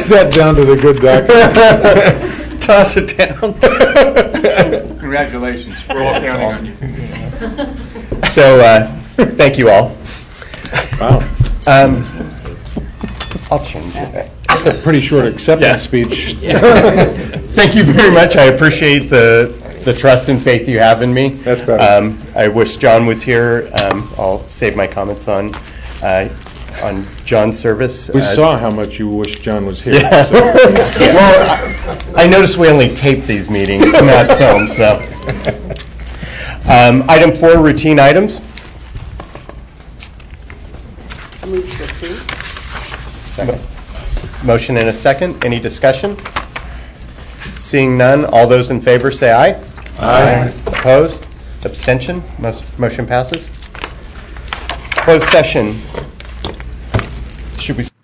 that down to the good doctor. Toss it down. Congratulations. We're all counting on you. So, thank you all. Wow. I'll change it. That's a pretty short acceptance Yeah. speech. Thank you very much. I appreciate the trust and faith you have in me. That's better. I wish John was here. I'll save my comments on John's service. We saw how much you wish John was here. Well, I noticed we only tape these meetings, not film, so. Item 4, routine items. I move to approve. Second. Motion and a second. Any discussion? Seeing none, all those in favor say aye. Aye. Opposed? Abstention? Motion passes. Closed session. Should we?